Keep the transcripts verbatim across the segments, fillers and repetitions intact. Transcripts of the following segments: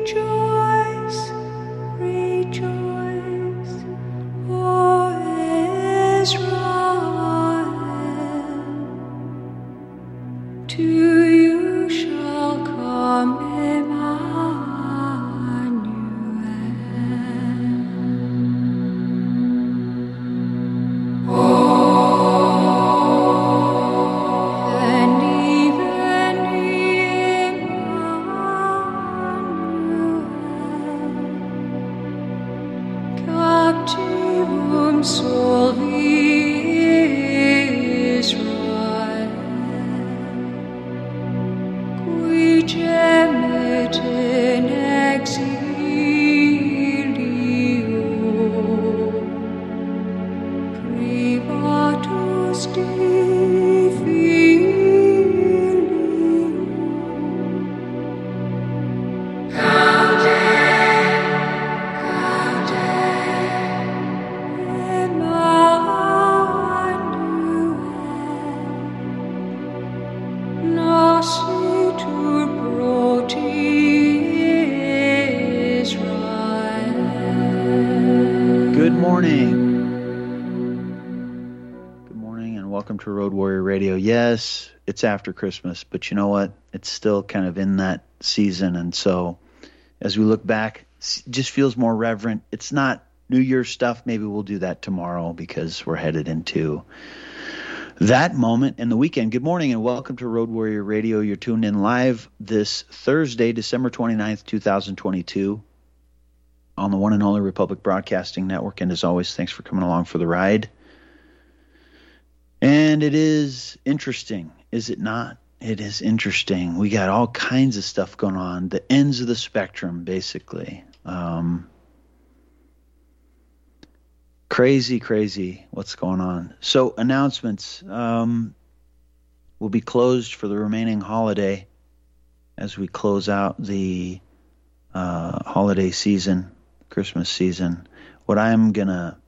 Yes, it's after Christmas, but you know what? It's still kind of in that season. And so as we look back, it just feels more reverent. It's not New Year's stuff. Maybe we'll do that tomorrow because we're headed into that moment in the weekend. Good morning and welcome to Road Warrior Radio. You're tuned in live this Thursday, December twenty-ninth, twenty twenty-two on the one and only Republic Broadcasting Network. And as always, thanks for coming along for the ride. And it is interesting, is it not? It is interesting. We got all kinds of stuff going on, the ends of the spectrum, basically. Um, crazy, crazy what's going on. So announcements. Um, will be closed for the remaining holiday as we close out the uh, holiday season, Christmas season. What I'm going to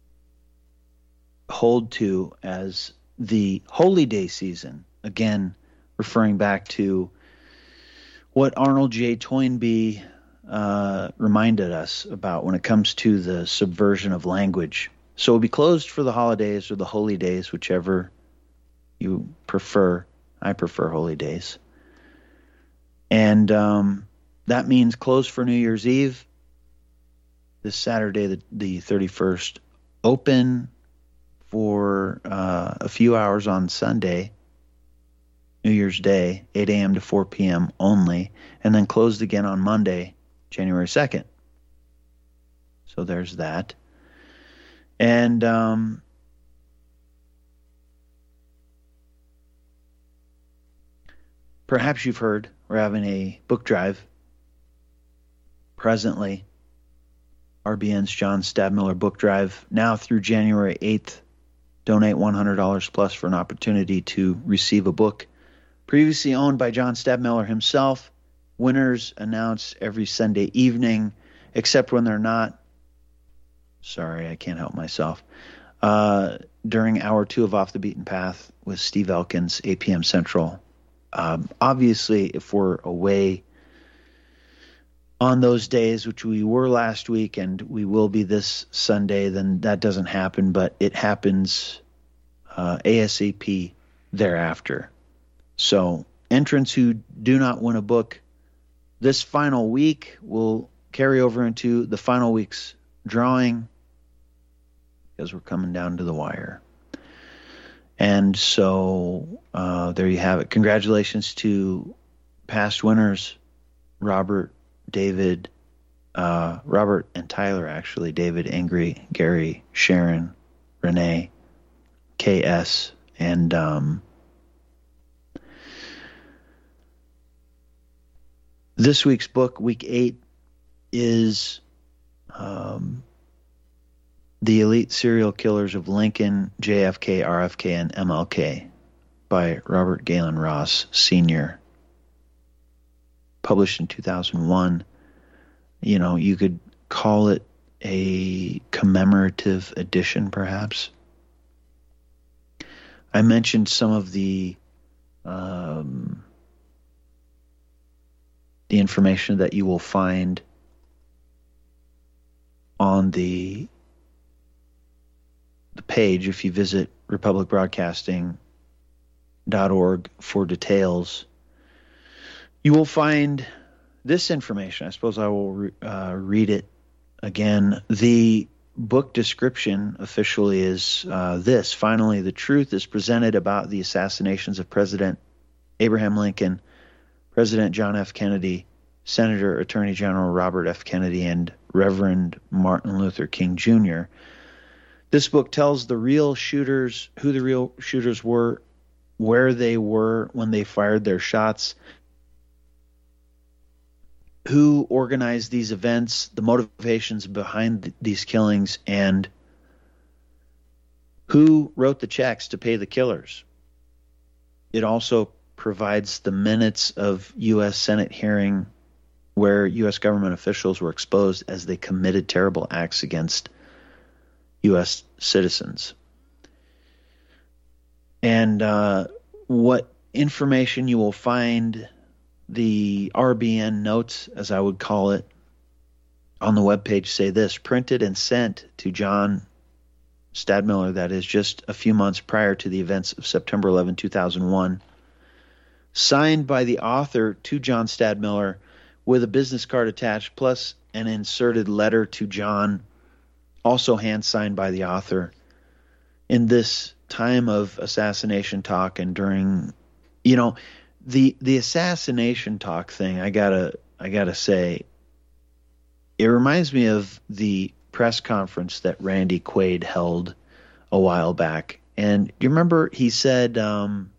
hold to as the Holy Day season, again, referring back to what Arnold J. Toynbee uh, reminded us about when it comes to the subversion of language. So it'll be closed for the holidays or the holy days, whichever you prefer. I prefer holy days. And um, that means closed for New Year's Eve, this Saturday, the, the thirty-first, open for uh, a few hours on Sunday, New Year's Day, eight a.m. to four p.m. only, and then closed again on Monday, January second. So there's that. And um, perhaps you've heard we're having a book drive presently. R B N's John Stadmiller Book Drive, now through January eighth. Donate one hundred dollars plus for an opportunity to receive a book previously owned by John Stadmiller himself. Winners announced every Sunday evening, except when they're not. Sorry, I can't help myself. Uh, during hour two of Off the Beaten Path with Steve Elkins, eight p.m. Central. Um, obviously, if we're away on those days, which we were last week and we will be this Sunday, then that doesn't happen, but it happens uh, ASAP thereafter. So entrants who do not win a book this final week will carry over into the final week's drawing because we're coming down to the wire. And so uh, there you have it. Congratulations to past winners, Robert, David, uh, Robert and Tyler, actually, David, Ingrid, Gary, Sharon, Renee, K S, and um, this week's book, week eight, is um, The Elite Serial Killers of Lincoln, J F K, R F K, and M L K by Robert Galen Ross, Senior Published in two thousand one. You know, you could call it a commemorative edition, perhaps. I mentioned some of the um, the information that you will find on the the page if you visit republic broadcasting dot org for details. You will find this information. I suppose I will re- uh, read it again. The book description officially is uh, this. Finally, the truth is presented about the assassinations of President Abraham Lincoln, President John F. Kennedy, Senator Attorney General Robert F. Kennedy, and Reverend Martin Luther King Junior This book tells the real shooters, who the real shooters were, where they were when they fired their shots, who organized these events, the motivations behind th- these killings, and who wrote the checks to pay the killers. It also provides the minutes of U S Senate hearing where U S government officials were exposed as they committed terrible acts against U S citizens. And uh, what information you will find, the R B N notes, as I would call it, on the webpage say this: printed and sent to John Stadmiller, that is just a few months prior to the events of September eleventh, two thousand one, signed by the author to John Stadmiller with a business card attached, plus an inserted letter to John, also hand-signed by the author. In this time of assassination talk and during, you know, the the assassination talk thing, I gotta I gotta say, it reminds me of the press conference that Randy Quaid held a while back. And you remember he said, um,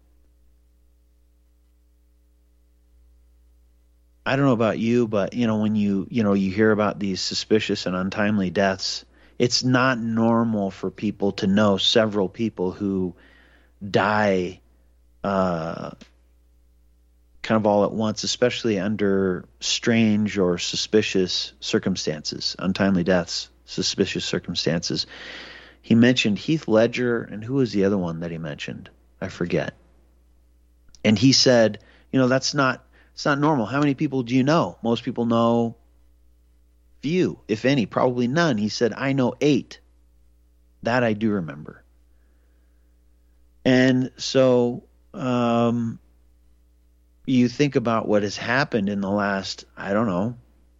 I don't know about you, but you know, when you you know you hear about these suspicious and untimely deaths, it's not normal for people to know several people who die uh, kind of all at once, especially under strange or suspicious circumstances, untimely deaths, suspicious circumstances. He mentioned Heath Ledger, and who was the other one that he mentioned? I forget. And he said, you know, that's not, it's not normal. How many people do you know? Most people know few, if any, probably none. He said, I know eight. That I do remember. And so um, you think about what has happened in the last, I don't know,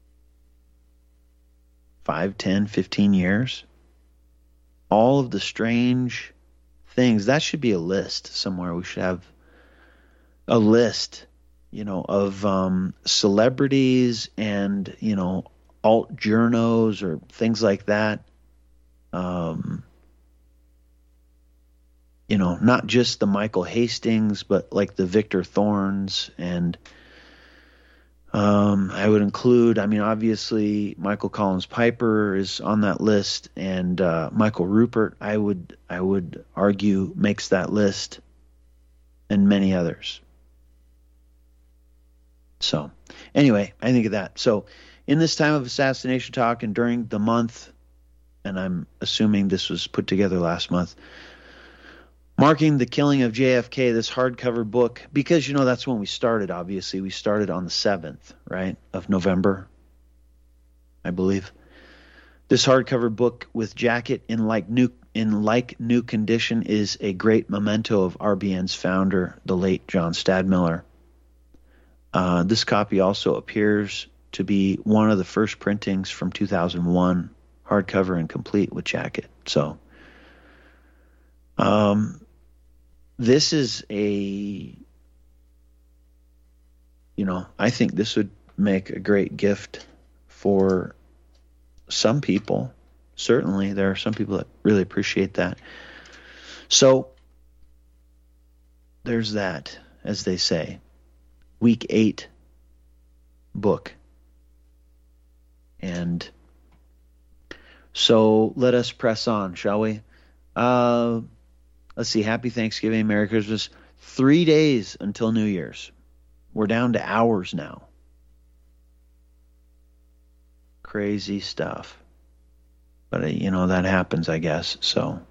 five, ten, fifteen years. All of the strange things. That should be a list somewhere. We should have a list, you know, of um, celebrities and, you know, alt journos or things like that. Um, you know, not just the Michael Hastings, but like the Victor Thorns. And um, I would include, I mean, obviously Michael Collins Piper is on that list, and uh, Michael Rupert, I would, I would argue, makes that list, and many others. So anyway, I think of that. So in this time of assassination talk and during the month, and I'm assuming this was put together last month, marking the killing of J F K, this hardcover book, because, you know, that's when we started, obviously. We started on the seventh, right, of November, I believe. This hardcover book with jacket in like new in like new condition is a great memento of R B N's founder, the late John Stadmiller. Uh, this copy also appears to be one of the first printings from two thousand one, hardcover and complete with jacket. So, um, this is a, you know, I think this would make a great gift for some people. Certainly, there are some people that really appreciate that. So, there's that, as they say. Week eight book. And so let us press on, shall we? Uh, let's see. Happy Thanksgiving, Merry Christmas. Three days until New Year's. We're down to hours now. Crazy stuff. But, uh, you know, that happens, I guess. So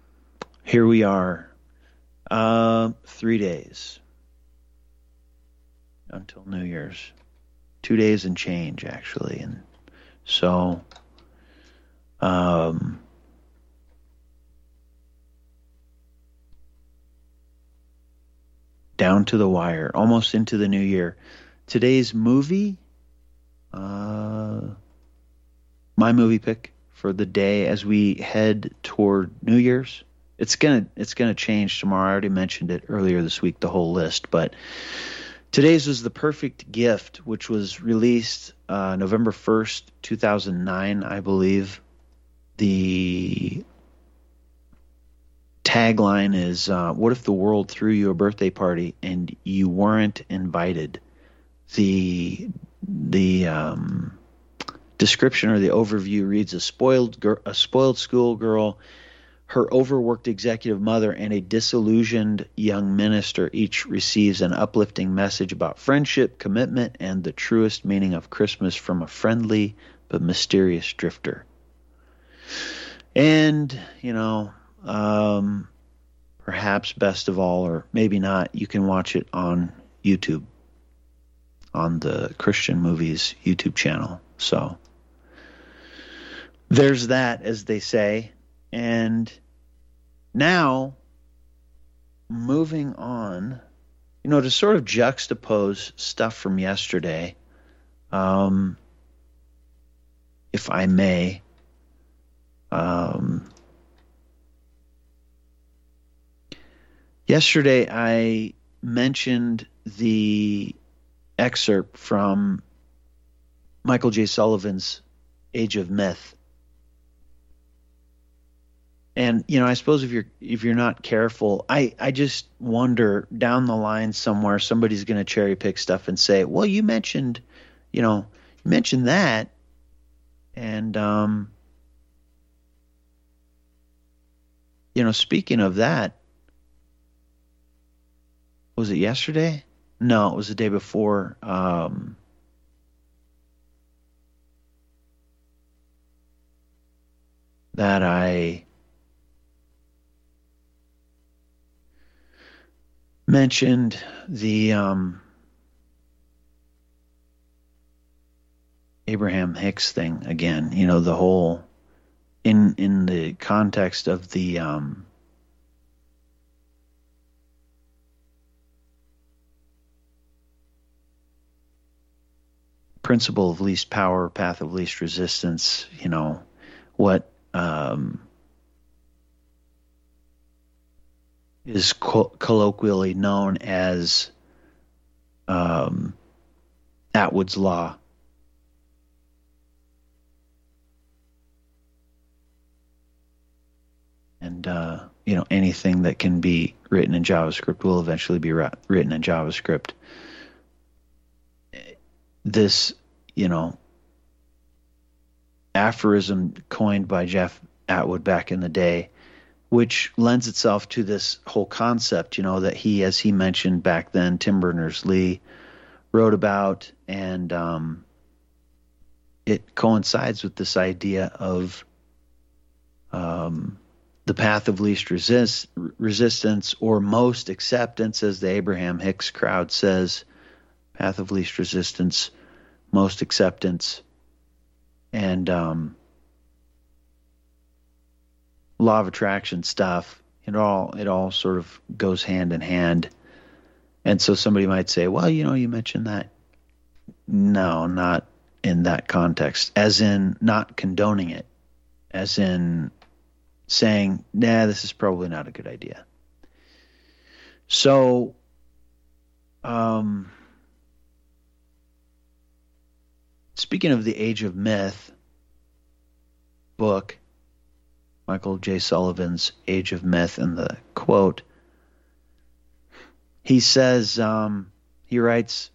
here we are. Uh, three days. until New Year's. Two days and change, actually. And so, um, down to the wire, almost into the new year. Today's movie, uh, my movie pick for the day as we head toward New Year's. It's gonna it's gonna change tomorrow. I already mentioned it earlier this week, the whole list, but today's was The Perfect Gift, which was released uh, November first, two thousand nine, I believe. The tagline is, uh, what if the world threw you a birthday party and you weren't invited? The the um, description or the overview reads, a spoiled gir- a spoiled schoolgirl, her overworked executive mother, and a disillusioned young minister each receives an uplifting message about friendship, commitment, and the truest meaning of Christmas from a friendly but mysterious drifter. And, you know, um, perhaps best of all, or maybe not, you can watch it on YouTube, on the Christian Movies YouTube channel. So there's that, as they say. And now, moving on, you know, to sort of juxtapose stuff from yesterday, um, if I may, um, yesterday I mentioned the excerpt from Michael J. Sullivan's Age of Myth. And, you know, I suppose if you're if you're not careful, I, I just wonder down the line somewhere somebody's going to cherry pick stuff and say, well, you mentioned, you know, you mentioned that. And, um, you know, speaking of that, was it yesterday? No, it was the day before. Um, that I mentioned the um, Abraham Hicks thing again. You know, the whole in in the context of the um, principle of least power, path of least resistance. You know, what um, is co- colloquially known as um, Atwood's Law. And, uh, you know, anything that can be written in JavaScript will eventually be ra- written in JavaScript. This, you know, aphorism coined by Jeff Atwood back in the day, which lends itself to this whole concept, you know, that he, as he mentioned back then, Tim Berners-Lee wrote about, and um, it coincides with this idea of um, the path of least resist, resistance or most acceptance, as the Abraham Hicks crowd says, path of least resistance, most acceptance, and um, law of attraction stuff. It all it all sort of goes hand in hand. And so somebody might say, well, you know, you mentioned that. No, not in that context, as in not condoning it, as in saying, nah, this is probably not a good idea. So, um, speaking of the Age of Myth book, Michael J. Sullivan's Age of Myth, and the quote, he says, um, he writes,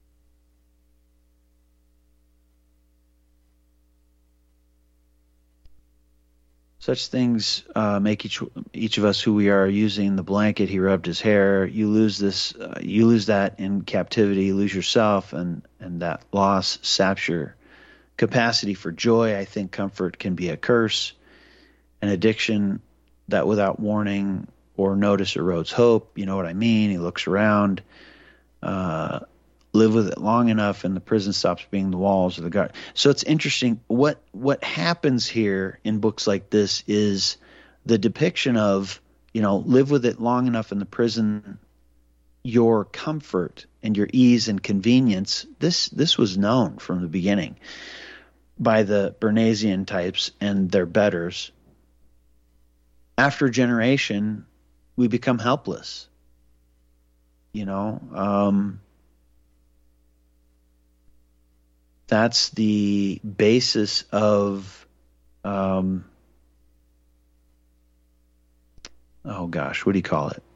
such things uh, make each each of us who we are. Using the blanket, he rubbed his hair. You lose this, uh, you lose that in captivity. You lose yourself, and and that loss saps your capacity for joy. I think comfort can be a curse, an addiction that without warning or notice erodes hope. You know what I mean? He looks around. Uh, live with it long enough and the prison stops being the walls or the guard. So it's interesting. What what happens here in books like this is the depiction of, you know, live with it long enough in the prison, your comfort and your ease and convenience. This this was known from the beginning by the Bernaysian types and their betters. After a generation, we become helpless. You know, um, that's the basis of, um, oh gosh, what do you call it?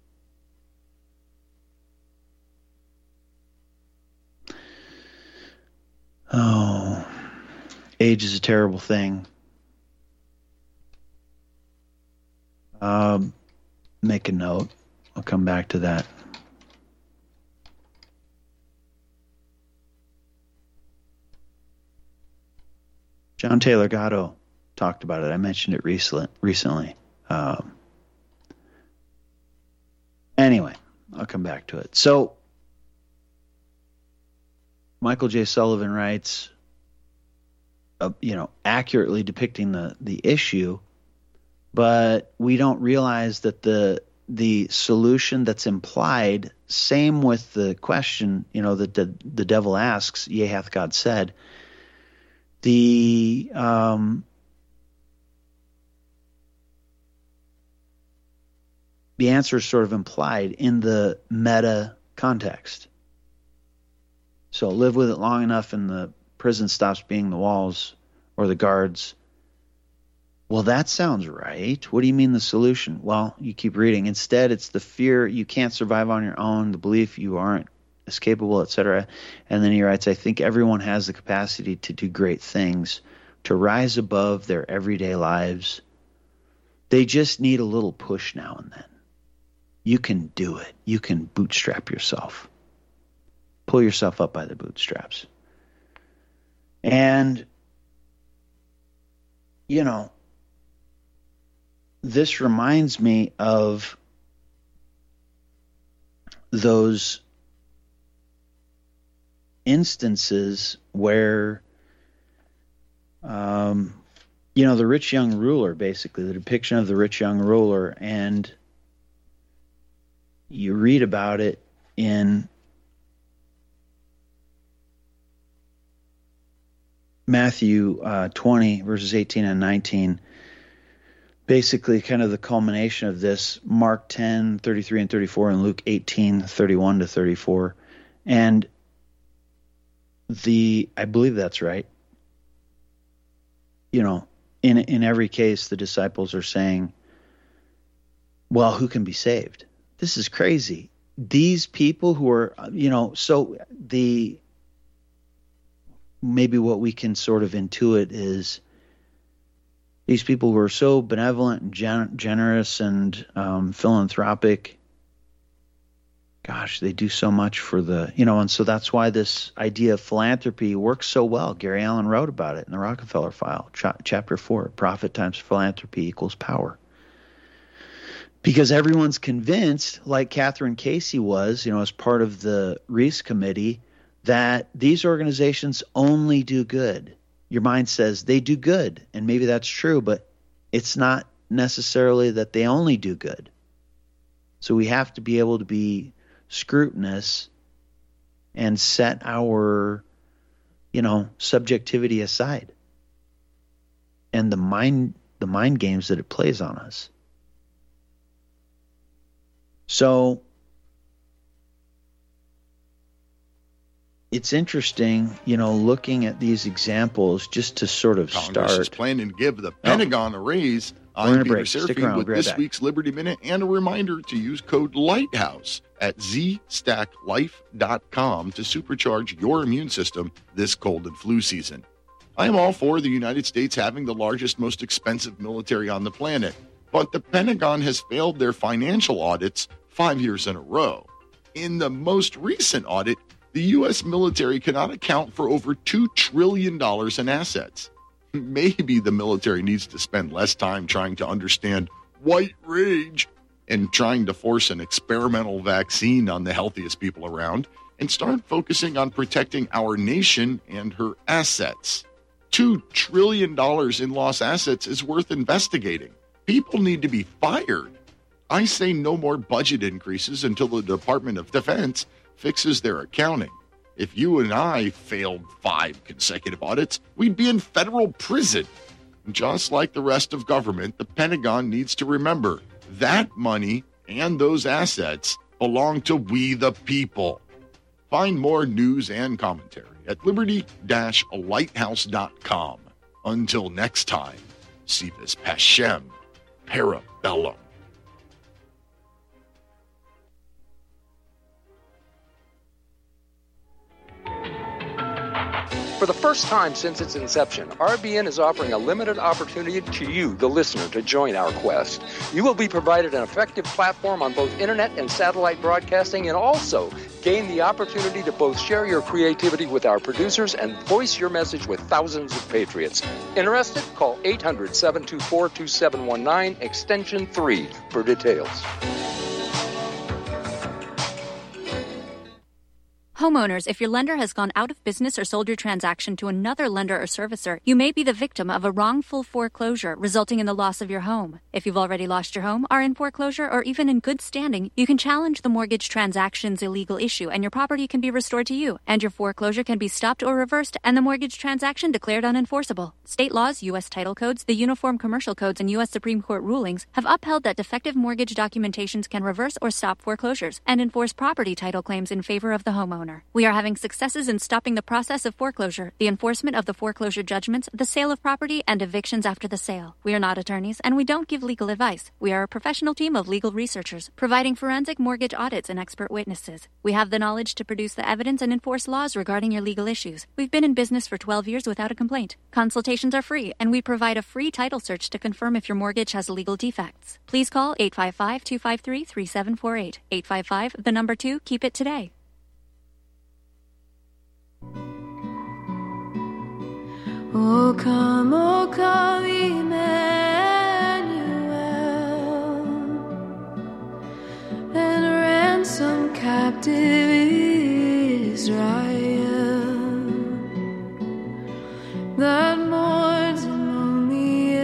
Oh, age is a terrible thing. Um, make a note. I'll come back to that. John Taylor Gatto talked about it. I mentioned it recently. recently. Um, anyway, I'll come back to it. So, Michael J. Sullivan writes, uh, you know, accurately depicting the, the issue, but we don't realize that the the solution that's implied, same with the question, you know, that the, the devil asks, yea, hath God said, the um, the answer is sort of implied in the meta context. So live with it long enough and the prison stops being the walls or the guards. Well, that sounds right. What do you mean the solution? Well, you keep reading. Instead, it's the fear you can't survive on your own, the belief you aren't escapable, et cetera. And then he writes, I think everyone has the capacity to do great things, to rise above their everyday lives. They just need a little push now and then. You can do it. You can bootstrap yourself. Pull yourself up by the bootstraps. And, you know, this reminds me of those instances where, um, you know, the rich young ruler, basically, the depiction of the rich young ruler, and you read about it in Matthew uh, twenty, verses eighteen and nineteen, basically kind of the culmination of this, Mark ten, thirty-three and thirty-four, and Luke eighteen, thirty-one to thirty-four. And the, I believe that's right. You know, in in every case, the disciples are saying, well, who can be saved? This is crazy. These people who are, you know, so the, maybe what we can sort of intuit is these people who are so benevolent and gen- generous and um, philanthropic, gosh, they do so much for the, you know, and so that's why this idea of philanthropy works so well. Gary Allen wrote about it in the Rockefeller File, ch- chapter four, profit times philanthropy equals power. Because everyone's convinced, like Catherine Casey was, you know, as part of the Reese Committee, that these organizations only do good. Your mind says they do good, and maybe that's true, but it's not necessarily that they only do good. So we have to be able to be scrutinous and set our, you know, subjectivity aside and the mind the mind games that it plays on us. So it's interesting, you know, looking at these examples just to sort of Congress start. is planning to give the Pentagon oh. a raise. I'm Peter break. Serafine with we'll this back. week's Liberty Minute and a reminder to use code LIGHTHOUSE at z stack life dot com to supercharge your immune system this cold and flu season. I am all for the United States having the largest, most expensive military on the planet, but the Pentagon has failed their financial audits five years in a row. In the most recent audit, the U S military cannot account for over two trillion dollars in assets. Maybe the military needs to spend less time trying to understand white rage and trying to force an experimental vaccine on the healthiest people around and start focusing on protecting our nation and her assets. Two trillion dollars in lost assets is worth investigating. People need to be fired. I say no more budget increases until the Department of Defense fixes their accounting. If you and I failed five consecutive audits, we'd be in federal prison. Just like the rest of government, the Pentagon needs to remember that money and those assets belong to we the people. Find more news and commentary at liberty dash lighthouse dot com. Until next time, Sivas Pashem, Parabellum. For the first time since its inception, R B N is offering a limited opportunity to you, the listener, to join our quest. You will be provided an effective platform on both internet and satellite broadcasting, and also gain the opportunity to both share your creativity with our producers and voice your message with thousands of patriots. Interested? Call eight hundred, seven two four, two seven one nine, extension three for details. Homeowners, if your lender has gone out of business or sold your transaction to another lender or servicer, you may be the victim of a wrongful foreclosure, resulting in the loss of your home. If you've already lost your home, are in foreclosure, or even in good standing, you can challenge the mortgage transaction's illegal issue, and your property can be restored to you, and your foreclosure can be stopped or reversed, and the mortgage transaction declared unenforceable. State laws, U S title codes, the Uniform Commercial Codes, and U S Supreme Court rulings have upheld that defective mortgage documentations can reverse or stop foreclosures and enforce property title claims in favor of the homeowner. We are having successes in stopping the process of foreclosure, the enforcement of the foreclosure judgments, the sale of property, and evictions after the sale. We are not attorneys, and we don't give legal advice. We are a professional team of legal researchers, providing forensic mortgage audits and expert witnesses. We have the knowledge to produce the evidence and enforce laws regarding your legal issues. We've been in business for twelve years without a complaint. Consultations are free, and we provide a free title search to confirm if your mortgage has legal defects. Please call eight five five, two five three, three seven four eight. eight five five, the number two, keep it today. O come, O come, Emmanuel, and ransom captive Israel that mourns in lonely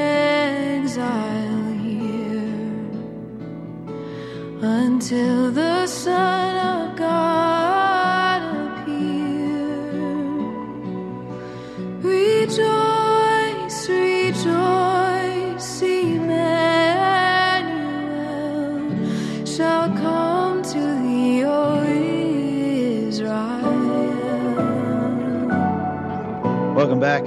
exile here until the Son of God Rejoice, rejoice, Emmanuel shall come to thee, O Israel. Welcome back.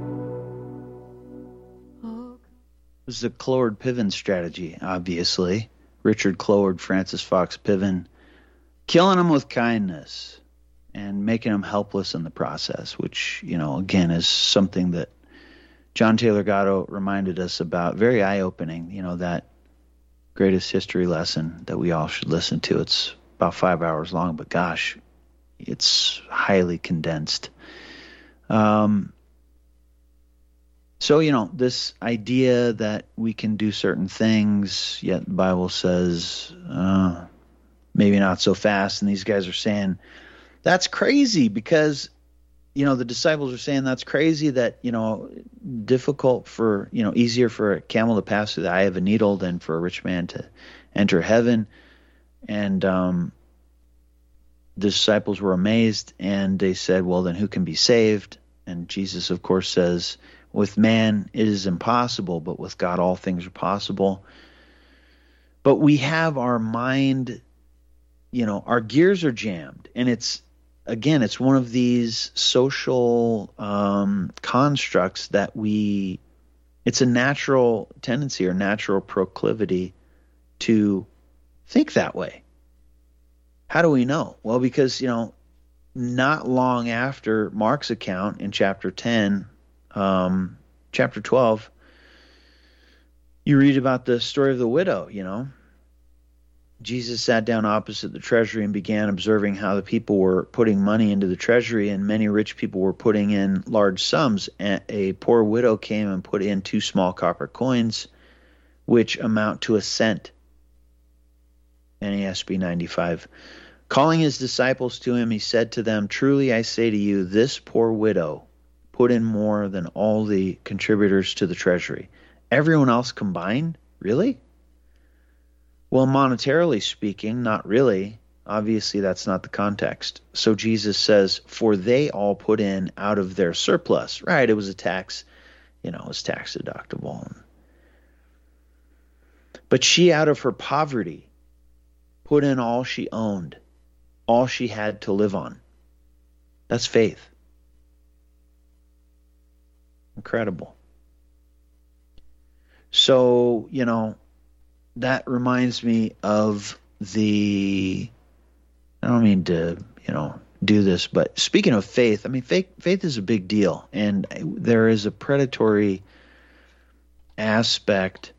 This is the Cloward Piven strategy, obviously. Richard Cloward, Francis Fox Piven, killing them with kindness and making them helpless in the process, which, you know, again, is something that John Taylor Gatto reminded us about. Very eye-opening, you know, that greatest history lesson that we all should listen to. It's about five hours long, but gosh, it's highly condensed. Um, so, you know, this idea that we can do certain things, yet the Bible says uh, maybe not so fast, and these guys are saying, that's crazy, because, you know, the disciples are saying that's crazy, that, you know, difficult for, you know, easier for a camel to pass through the eye of a needle than for a rich man to enter heaven. And um, the disciples were amazed, and they said, well, then who can be saved? And Jesus, of course, says, with man it is impossible, but with God all things are possible. But we have our mind, you know, our gears are jammed, and it's, again, it's one of these social um, constructs that we, it's a natural tendency or natural proclivity to think that way. How do we know? Well, because, you know, not long after Mark's account in chapter ten, um, chapter twelve, you read about the story of the widow, you know. Jesus sat down opposite the treasury and began observing how the people were putting money into the treasury, and many rich people were putting in large sums. And a poor widow came and put in two small copper coins, which amount to a cent. N A S B ninety-five. Calling his disciples to him, he said to them, "Truly I say to you, this poor widow put in more than all the contributors to the treasury." Everyone else combined? Really? Well, monetarily speaking, not really. Obviously, that's not the context. So Jesus says, "For they all put in out of their surplus." Right, it was a tax, you know, it was tax deductible. "But she out of her poverty put in all she owned, all she had to live on." That's faith. Incredible. So, you know, that reminds me of the, I don't mean to, you know, do this, but speaking of faith, I mean, faith, faith is a big deal. And there is a predatory aspect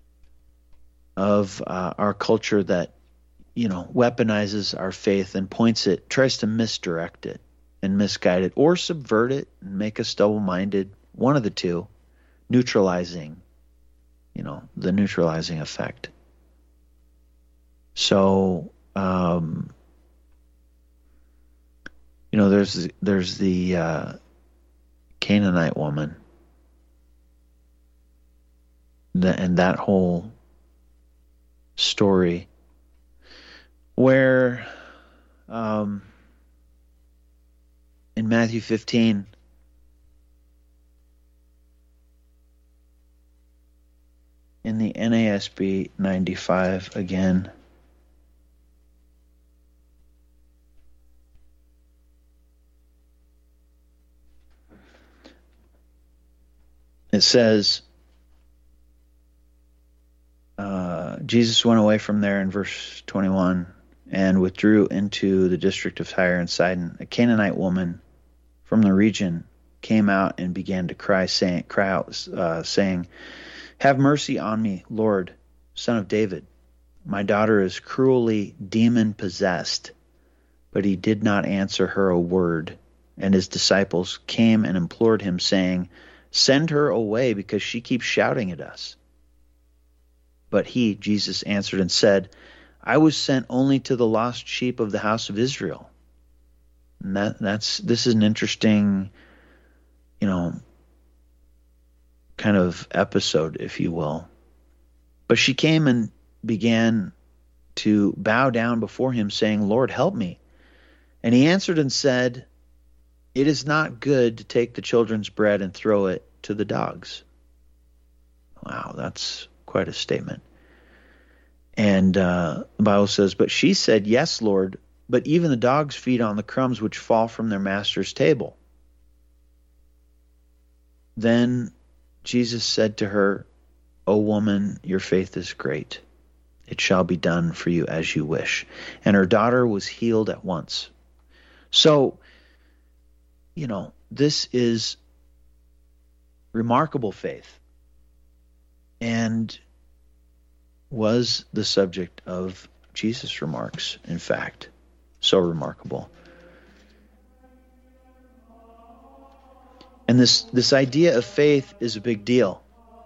of uh, our culture that, you know, weaponizes our faith and points it, tries to misdirect it and misguide it or subvert it and make us double-minded, one of the two, neutralizing, you know, the neutralizing effect. So, um, you know, there's there's the uh, Canaanite woman, the, and that whole story where um, in Matthew fifteen, in the N A S B ninety-five again, it says, uh, Jesus went away from there in verse twenty-one and withdrew into the district of Tyre and Sidon. A Canaanite woman from the region came out and began to cry, saying, cry out, uh, saying, "Have mercy on me, Lord, Son of David. My daughter is cruelly demon-possessed." But he did not answer her a word. And his disciples came and implored him, saying, "Send her away, because she keeps shouting at us." But he, Jesus, answered and said, "I was sent only to the lost sheep of the house of Israel." And that, that's this is an interesting, you know, kind of episode, if you will. But she came and began to bow down before him, saying, "Lord, help me." And he answered and said, "It is not good to take the children's bread and throw it to the dogs." Wow, that's quite a statement. And uh, the Bible says, "But she said, 'Yes, Lord, but even the dogs feed on the crumbs which fall from their master's table.' Then Jesus said to her, 'O woman, your faith is great. It shall be done for you as you wish.' And her daughter was healed at once." So, you know, this is remarkable faith and was the subject of Jesus' remarks, in fact. So remarkable. And this, this idea of faith is a big deal.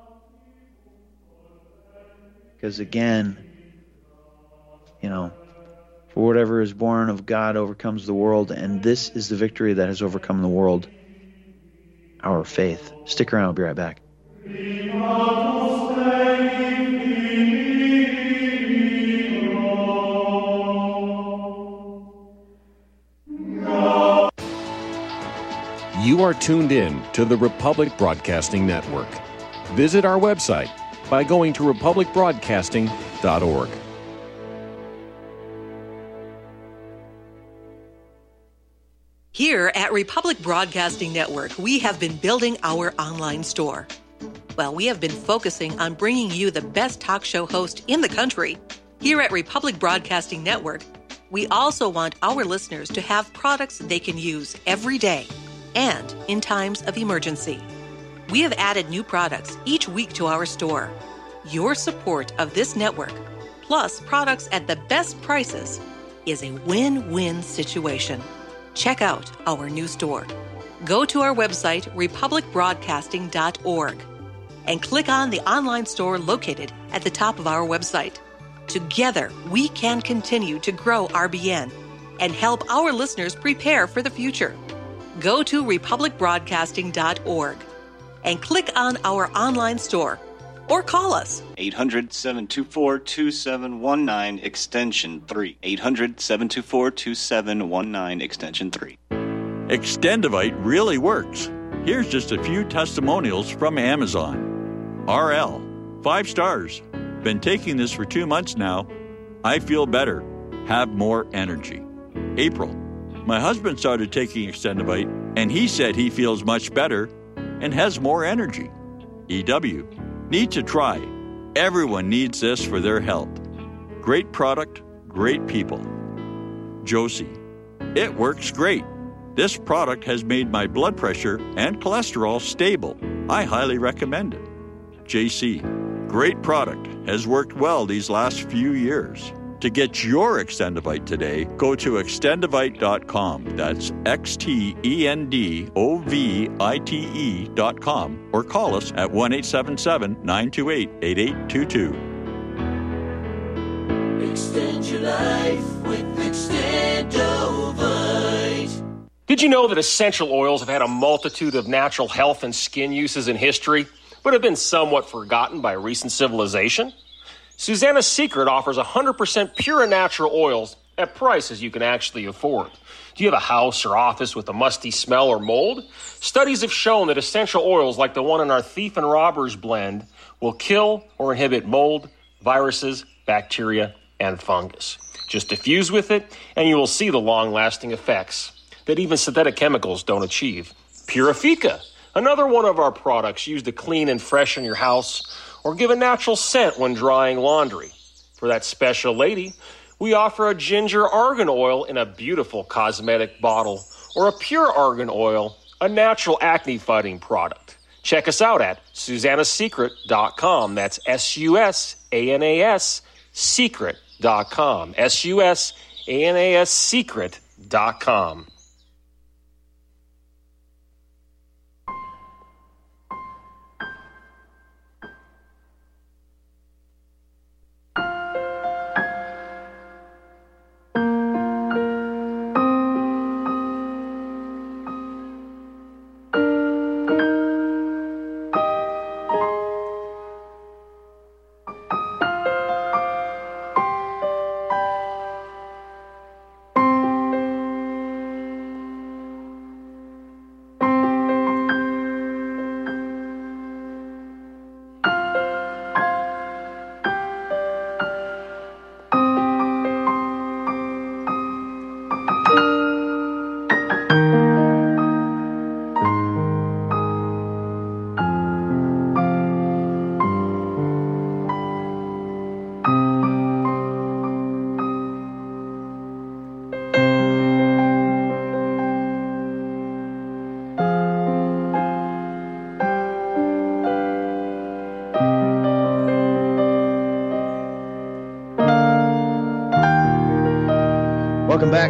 Because again, you know, for whatever is born of God overcomes the world, and this is the victory that has overcome the world, our faith. Stick around, I'll be right back. You are tuned in to the Republic Broadcasting Network. Visit our website by going to republic broadcasting dot org. Here at Republic Broadcasting Network, we have been building our online store. Well, we have been focusing on bringing you the best talk show host in the country. Here at Republic Broadcasting Network, we also want our listeners to have products they can use every day and in times of emergency. We have added new products each week to our store. Your support of this network, plus products at the best prices, is a win-win situation. Check out our new store. Go to our website, republic broadcasting dot org, and click on the online store located at the top of our website. Together, we can continue to grow R B N and help our listeners prepare for the future. Go to republic broadcasting dot org and click on our online store or call us. eight hundred, seven two four, two seven one nine, extension three. eight hundred, seven two four, two seven one nine, extension three. Extendivite really works. Here's just a few testimonials from Amazon. R L, five stars. Been taking this for two months now. I feel better. Have more energy. April, my husband started taking Extendivite, and he said he feels much better and has more energy. E W, need to try. Everyone needs this for their health. Great product, great people. Josie, it works great. This product has made my blood pressure and cholesterol stable. I highly recommend it. J C, great product. Has worked well these last few years. To get your Extendivite today, go to extendivite dot com. That's X T E N D O V I T E dot com. Or call us at one eight seven seven, nine two eight, eight eight two two. Extend your life with Extendivite. Did you know that essential oils have had a multitude of natural health and skin uses in history, but have been somewhat forgotten by recent civilization? Susanna's Secret offers one hundred percent pure and natural oils at prices you can actually afford. Do you have a house or office with a musty smell or mold? Studies have shown that essential oils like the one in our Thief and Robbers blend will kill or inhibit mold, viruses, bacteria, and fungus. Just diffuse with it, and you will see the long-lasting effects that even synthetic chemicals don't achieve. Purifica, another one of our products used to clean and freshen your house or give a natural scent when drying laundry. For that special lady, we offer a ginger argan oil in a beautiful cosmetic bottle, or a pure argan oil, a natural acne-fighting product. Check us out at susanna secret dot com. That's S U S A N A S secret dot com. S U S A N A S secret dot com. Welcome back.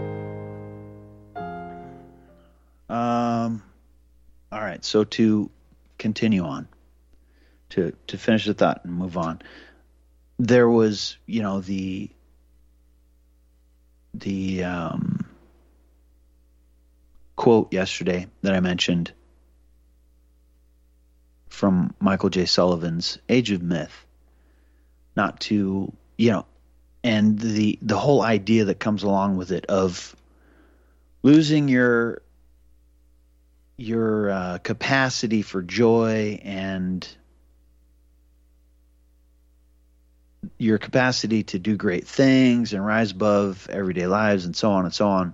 Um, all right, so to continue on, to to finish the thought and move on, there was, you know, the the um, quote yesterday that I mentioned from Michael J. Sullivan's Age of Myth, not to, you know, and the the whole idea that comes along with it of losing your your uh, capacity for joy and your capacity to do great things and rise above everyday lives and so on and so on.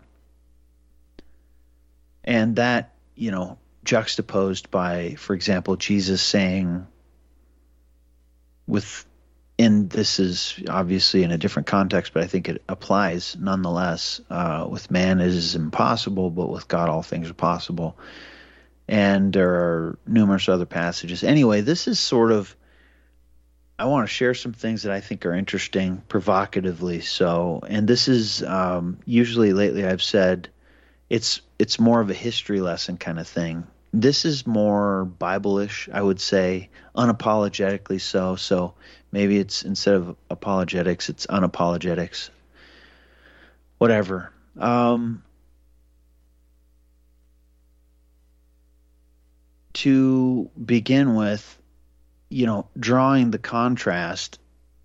And that, you know, juxtaposed by, for example, Jesus saying with, and this is obviously in a different context, but I think it applies nonetheless. Uh, with man it is impossible, but with God all things are possible. And there are numerous other passages. Anyway, this is sort of, I want to share some things that I think are interesting, provocatively so. And this is um, usually lately I've said it's it's more of a history lesson kind of thing. This is more Bible-ish, I would say, unapologetically so. So maybe it's instead of apologetics, it's unapologetics. Whatever. Um, to begin with, you know, drawing the contrast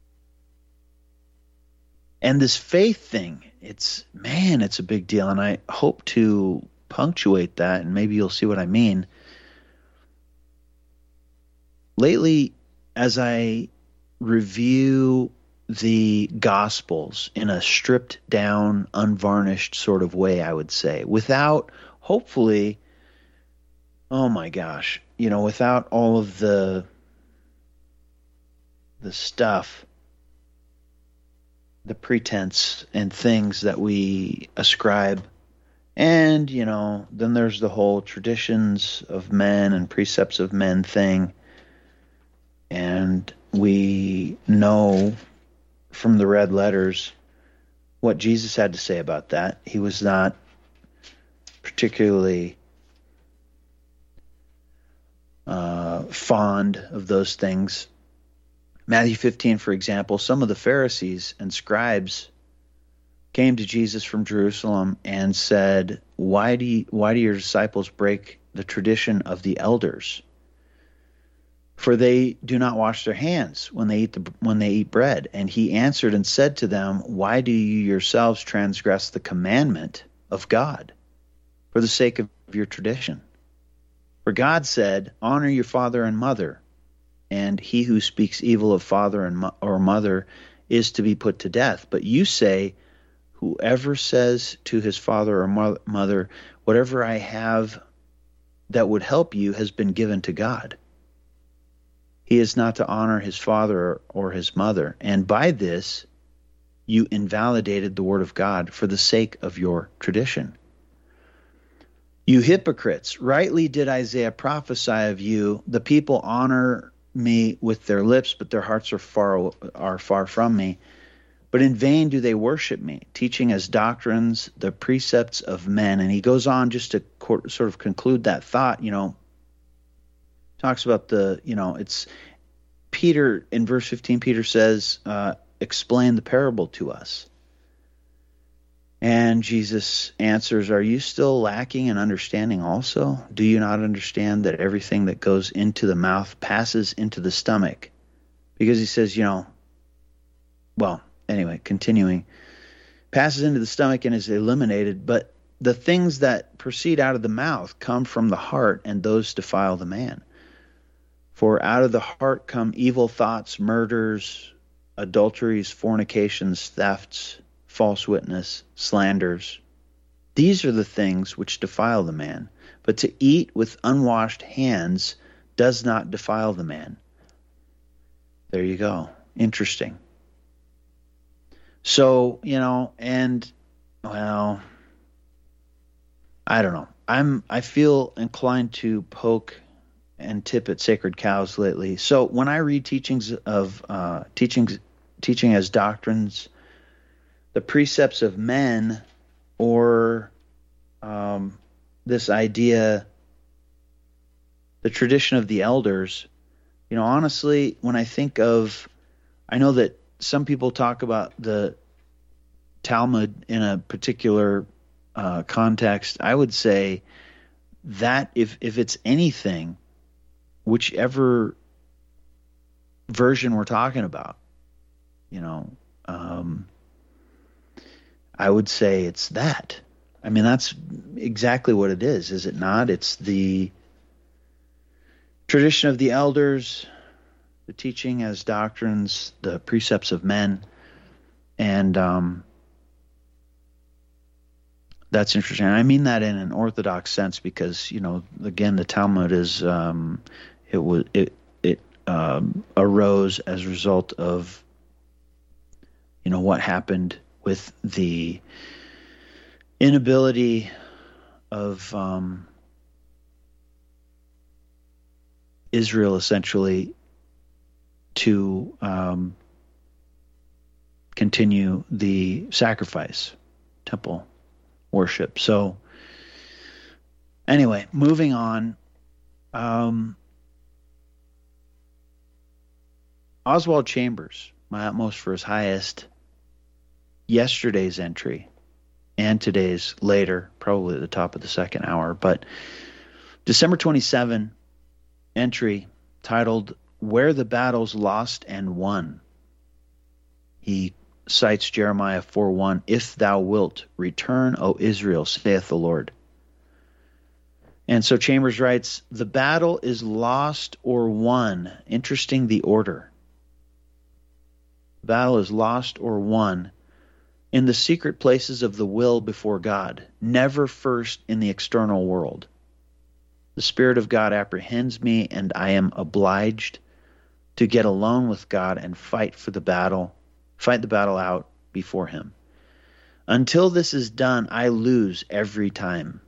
and this faith thing, it's, man, it's a big deal. And I hope to punctuate that, and maybe you'll see what I mean. Lately, as I review the Gospels in a stripped down, unvarnished sort of way, I would say, without, hopefully, oh my gosh, you know, without all of the the stuff, the pretense and things that we ascribe. And, you know, then there's the whole traditions of men and precepts of men thing. And we know from the red letters what Jesus had to say about that. He was not particularly uh, fond of those things. Matthew fifteen, for example, some of the Pharisees and scribes came to Jesus from Jerusalem and said, why do you, why do your disciples break the tradition of the elders? For they do not wash their hands when they eat the, when they eat bread. And he answered and said to them, why do you yourselves transgress the commandment of God for the sake of your tradition? For God said, honor your father and mother, and he who speaks evil of father and mo- or mother is to be put to death. But you say, whoever says to his father or mo- mother, whatever I have that would help you has been given to God. He is not to honor his father or his mother, and by this you invalidated the word of God for the sake of your tradition. You hypocrites, rightly did Isaiah prophesy of you, the people honor me with their lips, but their hearts are far are far from me. But in vain do they worship me, teaching as doctrines the precepts of men. And he goes on just to co- sort of conclude that thought, you know, talks about the, you know, it's Peter in verse fifteen, Peter says, uh, explain the parable to us. And Jesus answers, are you still lacking in understanding also? Do you not understand that everything that goes into the mouth passes into the stomach? Because he says, you know, well, anyway, continuing, passes into the stomach and is eliminated, but the things that proceed out of the mouth come from the heart, and those defile the man. For out of the heart come evil thoughts, murders, adulteries, fornications, thefts, false witness, slanders. These are the things which defile the man. But to eat with unwashed hands does not defile the man. There you go. Interesting. So, you know, and, well, I don't know. I'm, I feel inclined to poke and tip at sacred cows lately. So when I read teachings of, uh, teachings, teaching as doctrines, the precepts of men, or um, this idea, the tradition of the elders, you know, honestly, when I think of, I know that some people talk about the Talmud in a particular uh, context. I would say that if, if it's anything, whichever version we're talking about, you know, um, I would say it's that. I mean, that's exactly what it is, is it not? It's the tradition of the elders, the teaching as doctrines, the precepts of men, and um, that's interesting. I mean that in an orthodox sense because, you know, again, the Talmud is um, it was it it um, arose as a result of, you know, what happened with the inability of um, Israel essentially to um, continue the sacrifice, temple worship. So anyway, moving on. Um, Oswald Chambers, my utmost for his highest, yesterday's entry and today's later, probably at the top of the second hour. But December twenty-seventh entry titled, Where the Battle's Lost and Won. He cites Jeremiah four one, If thou wilt return, O Israel, saith the Lord. And so Chambers writes, the battle is lost or won. Interesting, the order. Battle is lost or won in the secret places of the will before God, never first in the external world. The Spirit of God apprehends me, and I am obliged to get alone with God and fight for the battle, fight the battle out before him. Until this is done, I lose every time.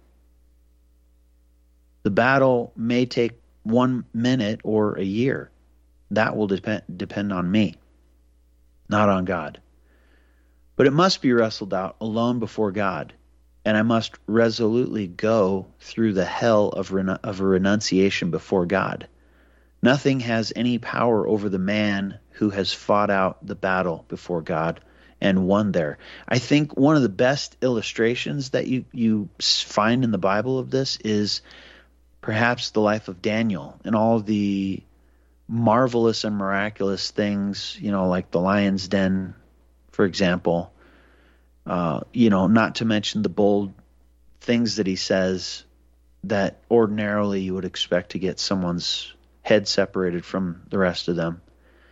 The battle may take one minute or a year. That will depend depend on me, not on God. But it must be wrestled out alone before God, and I must resolutely go through the hell of, renu- of a renunciation before God. Nothing has any power over the man who has fought out the battle before God and won there. I think one of the best illustrations that you, you find in the Bible of this is perhaps the life of Daniel and all the marvelous and miraculous things, you know, like the lion's den, for example, uh, you know, not to mention the bold things that he says that ordinarily you would expect to get someone's head separated from the rest of them.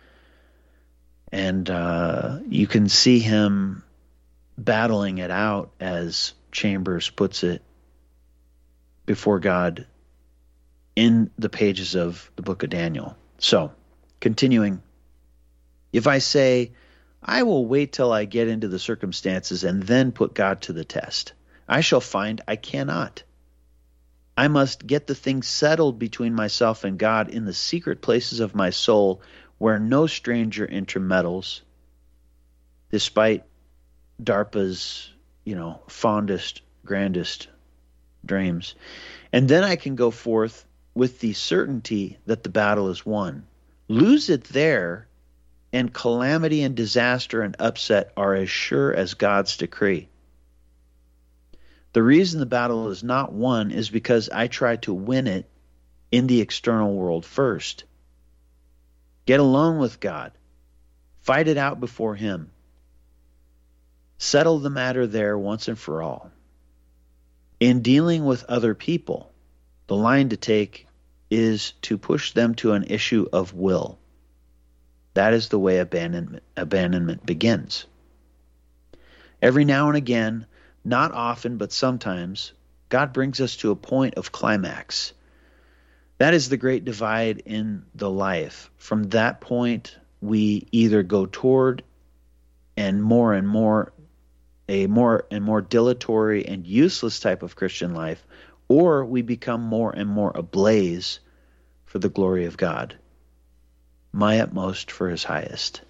And uh, you can see him battling it out, as Chambers puts it, before God in the pages of the book of Daniel. So, continuing, if I say, I will wait till I get into the circumstances and then put God to the test, I shall find I cannot. I must get the thing settled between myself and God in the secret places of my soul where no stranger intermeddles, despite DARPA's, you know, fondest, grandest dreams. And then I can go forth with the certainty that the battle is won. Lose it there, and calamity and disaster and upset are as sure as God's decree. The reason the battle is not won is because I tried to win it in the external world first. Get alone with God. Fight it out before him. Settle the matter there once and for all. In dealing with other people, the line to take is to push them to an issue of will. That is the way abandonment, abandonment begins. Every now and again, not often but sometimes, God brings us to a point of climax. That is the great divide in the life. From that point, we either go toward and more and more a more and more dilatory and useless type of Christian life, or we become more and more ablaze for the glory of God, my utmost for his highest.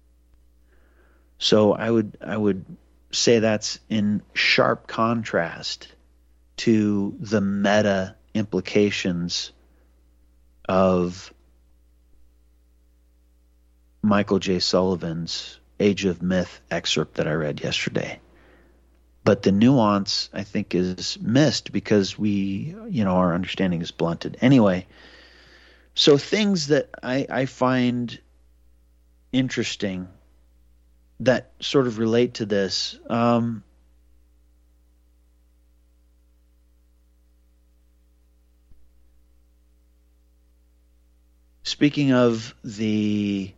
So I would I would say that's in sharp contrast to the meta implications of Michael J. Sullivan's Age of Myth excerpt that I read yesterday. But the nuance, I think, is missed because we, you know, our understanding is blunted. Anyway, so things that I, I find interesting that sort of relate to this. Um, speaking of the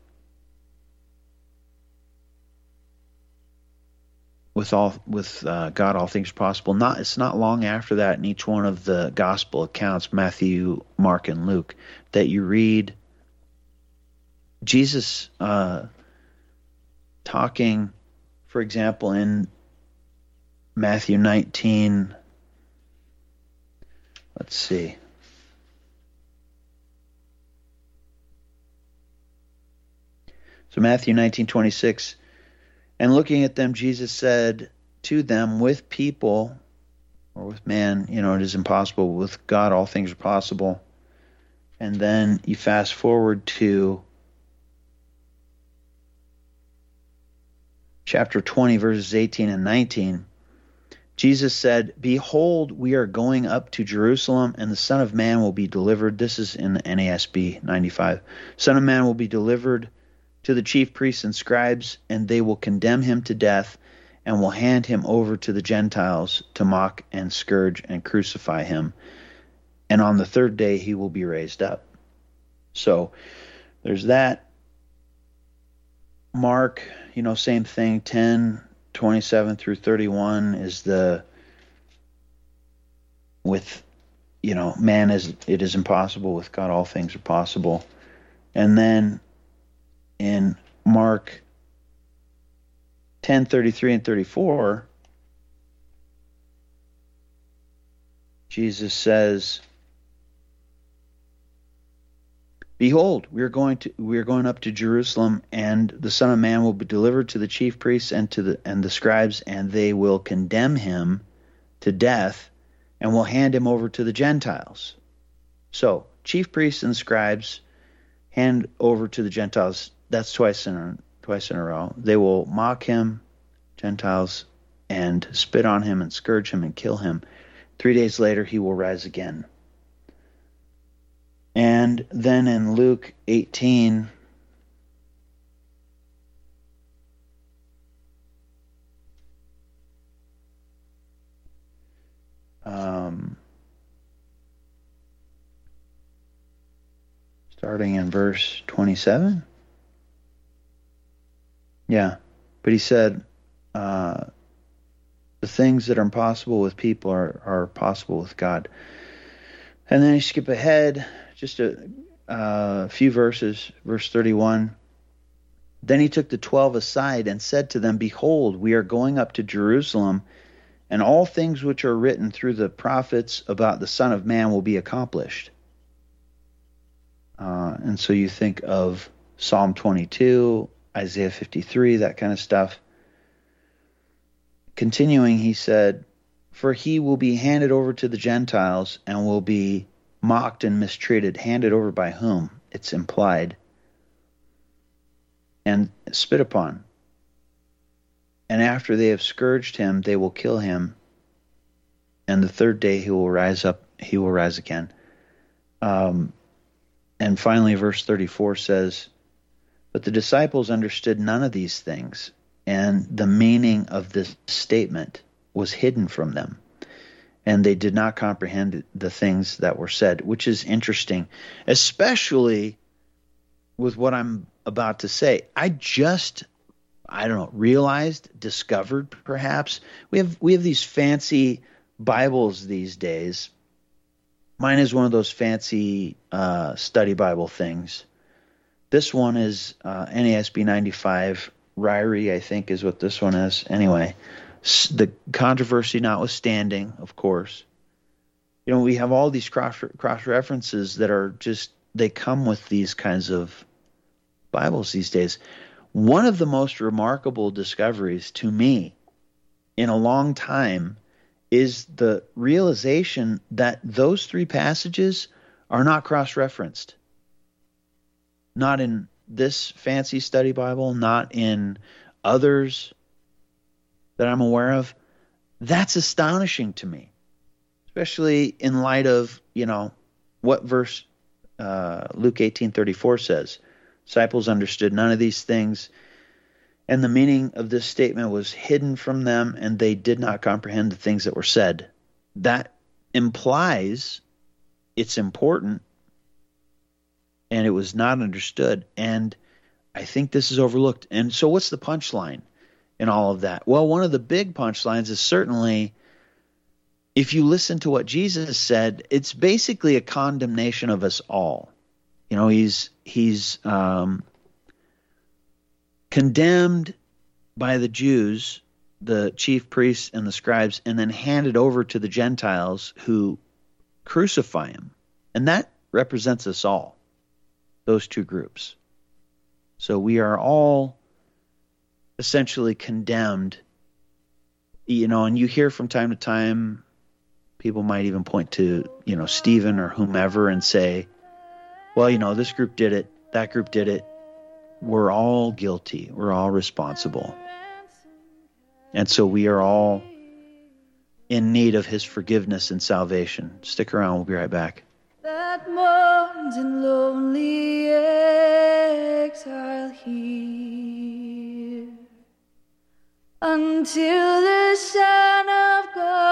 with all with uh, God all things are possible, not it's not long after that in each one of the gospel accounts, Matthew, Mark, and Luke, that you read Jesus uh, talking, for example, in Matthew nineteen. Let's see. So Matthew nineteen twenty-six, and looking at them, Jesus said to them, with people, or with man, you know, it is impossible. With God, all things are possible. And then you fast forward to chapter twenty, verses eighteen and nineteen. Jesus said, "Behold, we are going up to Jerusalem, and the Son of Man will be delivered." This is in the N A S B ninety-five. "Son of Man will be delivered to the chief priests and scribes, and they will condemn him to death, and will hand him over to the Gentiles to mock and scourge and crucify him. And on the third day he will be raised up." So there's that. Mark, you know, same thing, ten twenty-seven through thirty-one is the, with, you know, man is, it is impossible, with God all things are possible. And then in Mark ten thirty-three and thirty-four, Jesus says, "Behold, we are going to we are going up to Jerusalem, and the Son of Man will be delivered to the chief priests and to the and the scribes, and they will condemn him to death, and will hand him over to the Gentiles." So, chief priests and scribes hand over to the Gentiles. That's twice in a twice in a row. They will mock him, Gentiles, and spit on him and scourge him and kill him. Three days later, he will rise again. And then in Luke eighteen, um, starting in verse twenty-seven. Yeah, but he said, uh, the things that are impossible with people are, are possible with God. And then you skip ahead just a uh, few verses, verse thirty-one. "Then he took the twelve aside and said to them, Behold, we are going up to Jerusalem, and all things which are written through the prophets about the Son of Man will be accomplished." Uh, and so you think of Psalm twenty-two, Isaiah fifty-three, that kind of stuff. Continuing, he said, "For he will be handed over to the Gentiles and will be mocked and mistreated." Handed over by whom? It's implied. "And spit upon. And after they have scourged him, they will kill him. And the third day he will rise up, he will rise again." Um, and finally, verse thirty-four says, "But the disciples understood none of these things, and the meaning of this statement was hidden from them, and they did not comprehend the things that were said," which is interesting, especially with what I'm about to say. I just, I don't know, realized, discovered perhaps, we have we have these fancy Bibles these days. Mine is one of those fancy uh, study Bible things. This one is uh, N A S B ninety-five, Ryrie, I think is what this one is. Anyway, the controversy notwithstanding, of course, you know, we have all these cross cross references that are just, they come with these kinds of Bibles these days. One of the most remarkable discoveries to me in a long time is the realization that those three passages are not cross-referenced. Not in this fancy study Bible, not in others that I'm aware of. That's astonishing to me, especially in light of, you know, what verse uh, Luke eighteen thirty-four says. Disciples understood none of these things, and the meaning of this statement was hidden from them, and they did not comprehend the things that were said. That implies it's important, and it was not understood. And I think this is overlooked. And so what's the punchline in all of that? Well, one of the big punchlines is certainly, if you listen to what Jesus said, it's basically a condemnation of us all. You know, he's he's um, condemned by the Jews, the chief priests and the scribes, and then handed over to the Gentiles who crucify him. And that represents us all, those two groups. So we are all essentially condemned, you know, and you hear from time to time, people might even point to, you know, Stephen or whomever and say, well, you know, this group did it, that group did it. We're all guilty. We're all responsible. And so we are all in need of his forgiveness and salvation. Stick around. We'll be right back. That mourns in lonely exile here until the Son of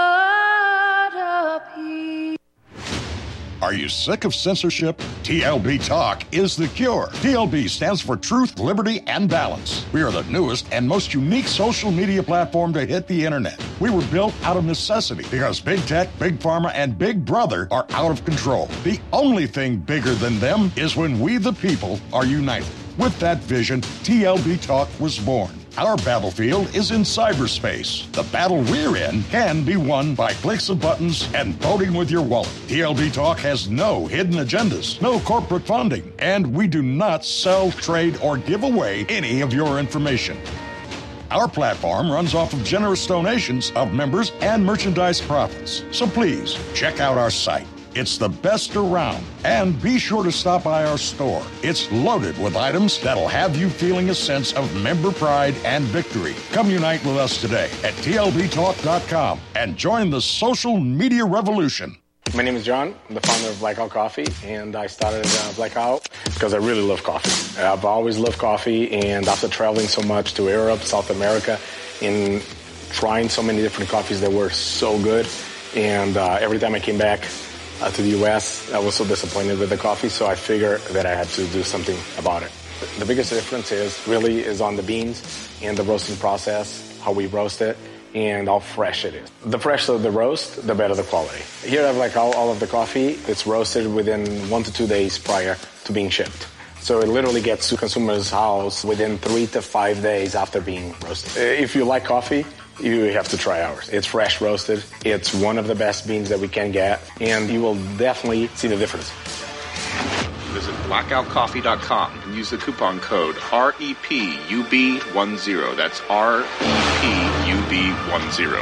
God appears. Are you sick of censorship? T L B Talk is the cure. T L B stands for Truth, Liberty, and Balance. We are the newest and most unique social media platform to hit the internet. We were built out of necessity because Big Tech, Big Pharma, and Big Brother are out of control. The only thing bigger than them is when we, the people, are united. With that vision, T L B Talk was born. Our battlefield is in cyberspace. The battle we're in can be won by clicks of buttons and voting with your wallet. T L B Talk has no hidden agendas, no corporate funding, and we do not sell, trade, or give away any of your information. Our platform runs off of generous donations of members and merchandise profits. So please, check out our site. It's the best around. And be sure to stop by our store. It's loaded with items that'll have you feeling a sense of member pride and victory. Come unite with us today at T L B talk dot com and join the social media revolution. My name is John. I'm the founder of Blackout Coffee, and I started uh, Blackout because I really love coffee. I've always loved coffee, and after traveling so much to Europe, South America, and trying so many different coffees that were so good, and uh, every time I came back uh, to the U S, I was so disappointed with the coffee, so I figured that I had to do something about it. The biggest difference is really is on the beans and the roasting process, how we roast it, and how fresh it is. The fresher the roast, the better the quality. Here I have like all, all of the coffee. It's roasted within one to two days prior to being shipped. So it literally gets to consumer's house within three to five days after being roasted. If you like coffee, you have to try ours. It's fresh roasted. It's one of the best beans that we can get, and you will definitely see the difference. Visit blackout coffee dot com and use the coupon code R E P U B ten. That's R E P U B ten.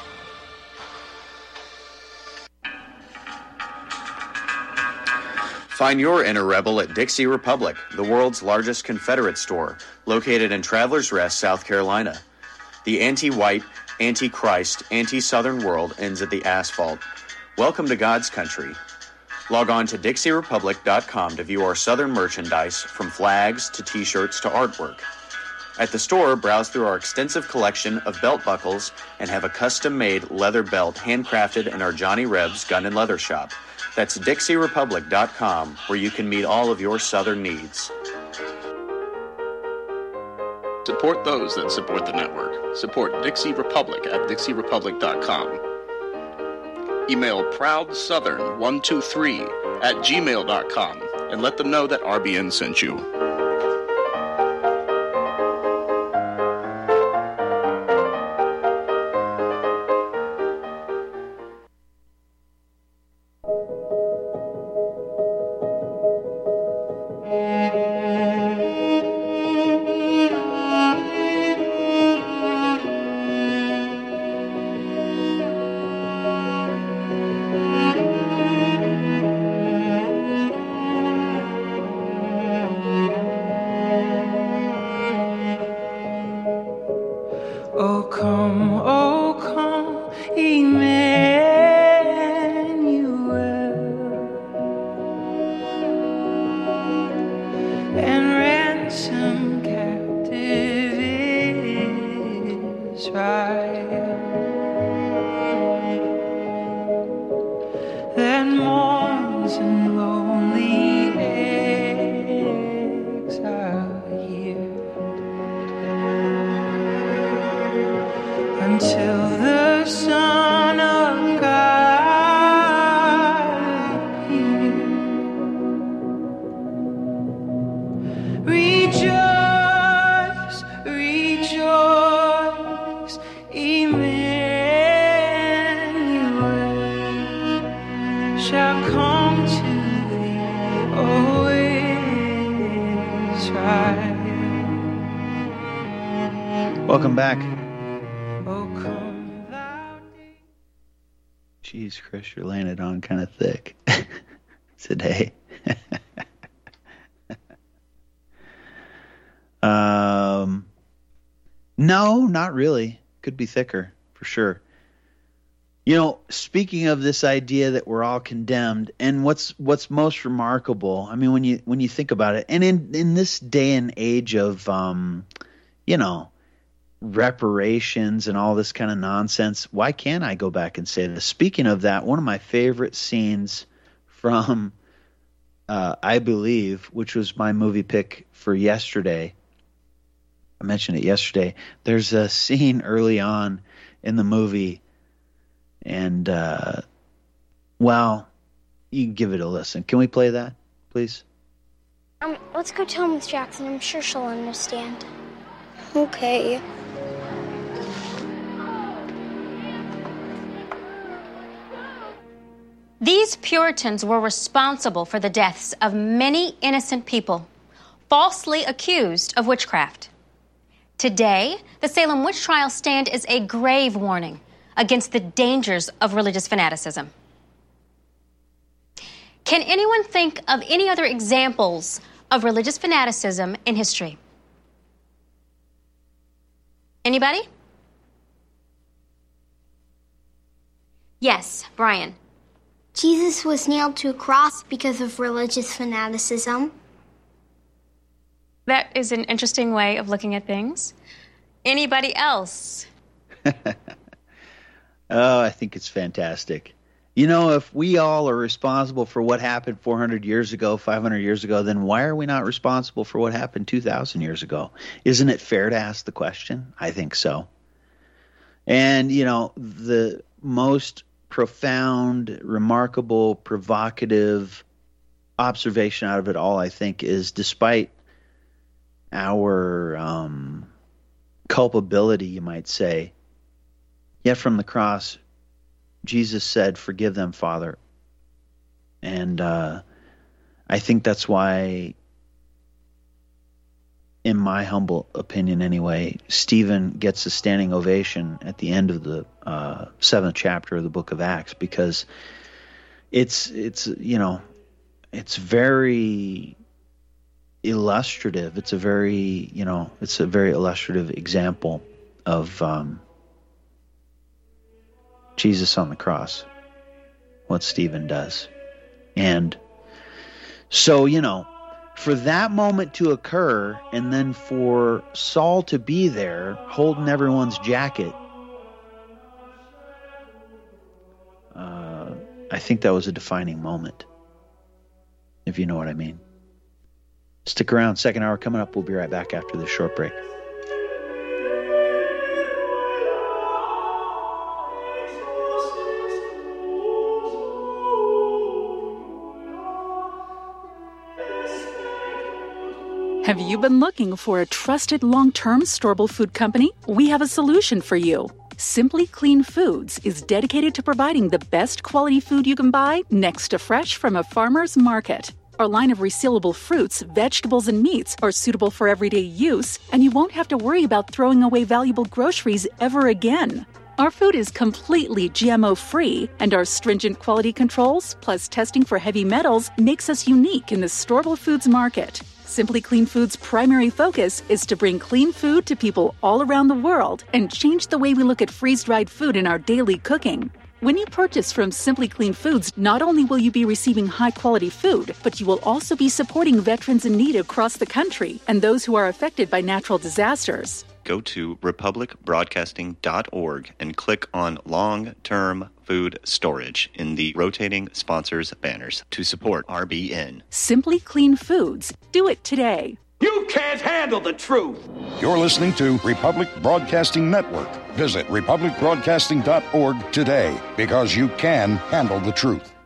Find your inner rebel at Dixie Republic, the world's largest Confederate store, located in Travelers Rest, South Carolina. The anti-white, anti-Christ, anti-Southern world ends at the asphalt. Welcome to God's country. Log on to Dixie Republic dot com to view our Southern merchandise, from flags to T-shirts to artwork. At the store, browse through our extensive collection of belt buckles and have a custom-made leather belt handcrafted in our Johnny Rebs Gun and Leather Shop. That's Dixie Republic dot com, where you can meet all of your Southern needs. Support those that support the network. Support Dixie Republic at Dixie Republic dot com. Email proud southern one two three at gmail dot com and let them know that R B N sent you. Oh come, oh come, Emmanuel, and ransom captive Israel, that mourns in lonely exile here. Until the Son of God appear. Rejoice, rejoice, Emmanuel shall come to thee, O Israel. Welcome back. Jeez, Chris, you're laying it on kind of thick today. um, no, not really. Could be thicker, for sure. You know, speaking of this idea that we're all condemned, and what's what's most remarkable, I mean, when you when you think about it, and in, in this day and age of, um, you know, reparations and all this kind of nonsense, why can't I go back and say this? Speaking of that, one of my favorite scenes from, uh, I Believe, which was my movie pick for yesterday, I mentioned it yesterday, there's a scene early on in the movie. And, uh, well, you can give it a listen. Can we play that, please? Um, let's go tell Miss Jackson. I'm sure she'll understand. Okay. These Puritans were responsible for the deaths of many innocent people, falsely accused of witchcraft. Today, the Salem witch trials stand as a grave warning against the dangers of religious fanaticism. Can anyone think of any other examples of religious fanaticism in history? Anybody? Yes, Brian. Jesus was nailed to a cross because of religious fanaticism. That is an interesting way of looking at things. Anybody else? Oh, I think it's fantastic. You know, if we all are responsible for what happened four hundred years ago, five hundred years ago, then why are we not responsible for what happened two thousand years ago? Isn't it fair to ask the question? I think so. And, you know, the most profound, remarkable, provocative observation out of it all, I think, is despite our um, culpability, you might say, yet from the cross, Jesus said, "Forgive them, Father." And uh, I think that's why, in my humble opinion anyway, Stephen gets a standing ovation at the end of the uh, seventh chapter of the book of Acts, because it's, it's you know, it's very illustrative. It's a very, you know, it's a very illustrative example of um, Jesus on the cross, what Stephen does. And so, you know, for that moment to occur and then for Saul to be there holding everyone's jacket, uh, I think that was a defining moment, if you know what I mean. Stick around. Second hour coming up. We'll be right back after this short break. Have you been looking for a trusted long-term storable food company? We have a solution for you. Simply Clean Foods is dedicated to providing the best quality food you can buy next to fresh from a farmer's market. Our line of resealable fruits, vegetables, and meats are suitable for everyday use, and you won't have to worry about throwing away valuable groceries ever again. Our food is completely G M O-free, and our stringent quality controls, plus testing for heavy metals, makes us unique in the storable foods market. Simply Clean Foods' primary focus is to bring clean food to people all around the world and change the way we look at freeze-dried food in our daily cooking. When you purchase from Simply Clean Foods, not only will you be receiving high-quality food, but you will also be supporting veterans in need across the country and those who are affected by natural disasters. Go to republic broadcasting dot org and click on Long-Term Food Storage in the rotating sponsors banners to support R B N. Simply Clean Foods. Do it today. You can't handle the truth. You're listening to Republic Broadcasting Network. Visit republic broadcasting dot org today, because you can handle the truth.